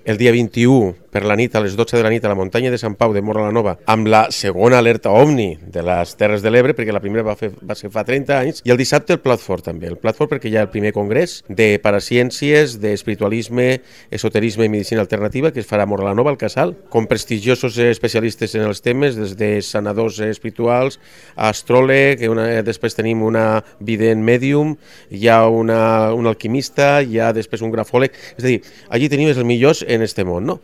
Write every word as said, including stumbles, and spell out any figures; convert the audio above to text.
el dia vint-i-u per la nit, a les dotze de la nit, a la muntanya de Sant Pau de Móra la Nova, amb la segona alerta OVNI de les Terres de l'Ebre, perquè la primera va, fer, va ser fa trenta anys, i el dissabte el Plat Fort també. El Plat Fort perquè hi ha el primer congrés de paraciències, d'espiritualisme, esoterisme i medicina alternativa, que es farà a Móra la Nova, al Casal, com prestigiosos especialistes en els temes, des de sanadors espirituals, astròleg, una, després tenim una vident mèdium, hi ha una, un alquimista, hi ha després un grafòleg, és a dir, allí tenim els millors en este món, no?